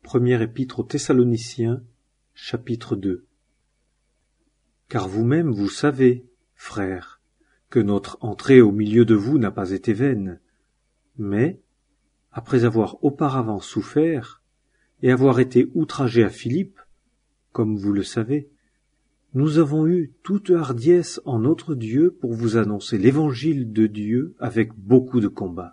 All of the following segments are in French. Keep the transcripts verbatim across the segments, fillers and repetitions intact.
Première épître aux Thessaloniciens, chapitre deux. Car vous-même vous savez, frères, que notre entrée au milieu de vous n'a pas été vaine, mais, après avoir auparavant souffert, et avoir été outragés à Philippe, comme vous le savez, nous avons eu toute hardiesse en notre Dieu pour vous annoncer l'évangile de Dieu avec beaucoup de combat.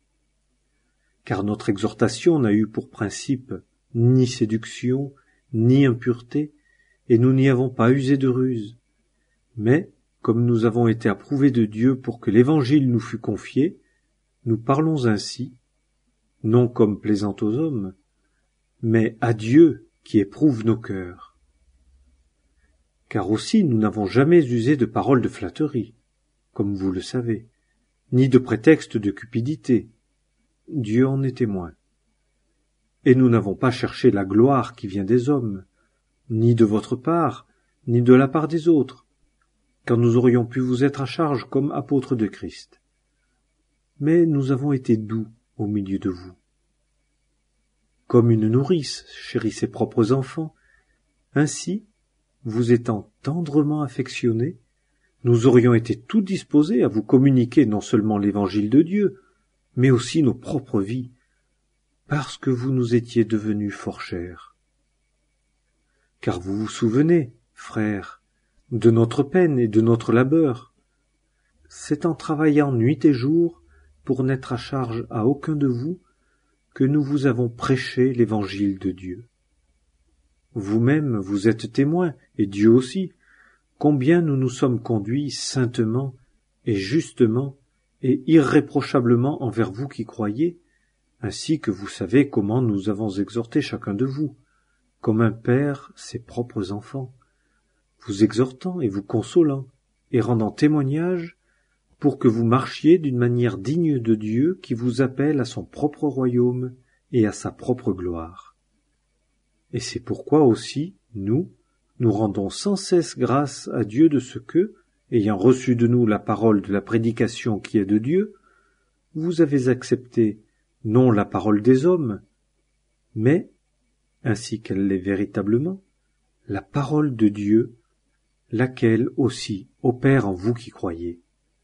Car notre exhortation n'a eu pour principe ni séduction, ni impureté, et nous n'y avons pas usé de ruse. Mais, comme nous avons été approuvés de Dieu pour que l'évangile nous fût confié, nous parlons ainsi, non comme plaisant aux hommes, mais à Dieu qui éprouve nos cœurs. Car aussi nous n'avons jamais usé de paroles de flatterie, comme vous le savez, ni de prétexte de cupidité. Dieu en est témoin. Et nous n'avons pas cherché la gloire qui vient des hommes, ni de votre part, ni de la part des autres, car nous aurions pu vous être à charge comme apôtres de Christ. Mais nous avons été doux au milieu de vous. Comme une nourrice chérit ses propres enfants, ainsi, vous étant tendrement affectionnés, nous aurions été tout disposés à vous communiquer non seulement l'évangile de Dieu, mais aussi nos propres vies, parce que vous nous étiez devenus fort chers. Car vous vous souvenez, frères, de notre peine et de notre labeur. C'est en travaillant nuit et jour pour n'être à charge à aucun de vous que nous vous avons prêché l'évangile de Dieu. Vous-même vous êtes témoins, et Dieu aussi, combien nous nous sommes conduits saintement et justement et irréprochablement envers vous qui croyez, ainsi que vous savez comment nous avons exhorté chacun de vous, comme un père ses propres enfants, vous exhortant et vous consolant, et rendant témoignage pour que vous marchiez d'une manière digne de Dieu qui vous appelle à son propre royaume et à sa propre gloire. Et c'est pourquoi aussi, nous, nous rendons sans cesse grâce à Dieu de ce que, ayant reçu de nous la parole de la prédication qui est de Dieu, vous avez accepté non la parole des hommes, mais, ainsi qu'elle l'est véritablement, la parole de Dieu, laquelle aussi opère en vous qui croyez.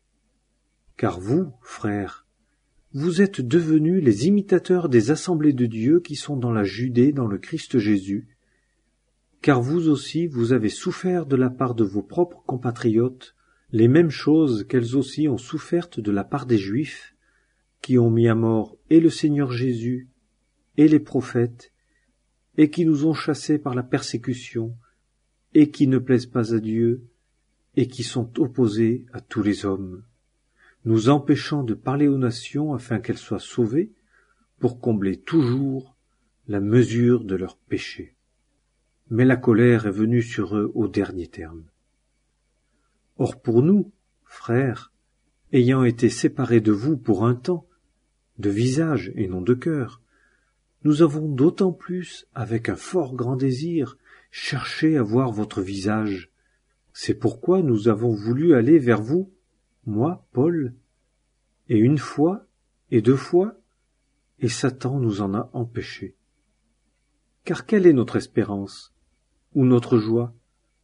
Car vous, frères, vous êtes devenus les imitateurs des assemblées de Dieu qui sont dans la Judée dans le Christ Jésus, car vous aussi vous avez souffert de la part de vos propres compatriotes les mêmes choses qu'elles aussi ont souffertes de la part des Juifs, qui ont mis à mort et le Seigneur Jésus et les prophètes, et qui nous ont chassés par la persécution, et qui ne plaisent pas à Dieu, et qui sont opposés à tous les hommes, nous empêchant de parler aux nations afin qu'elles soient sauvées, pour combler toujours la mesure de leurs péchés. Mais la colère est venue sur eux au dernier terme. Or pour nous, frères, ayant été séparés de vous pour un temps, de visage et non de cœur, nous avons d'autant plus, avec un fort grand désir, cherché à voir votre visage. C'est pourquoi nous avons voulu aller vers vous, moi, Paul, et une fois, et deux fois, et Satan nous en a empêchés. Car quelle est notre espérance, ou notre joie,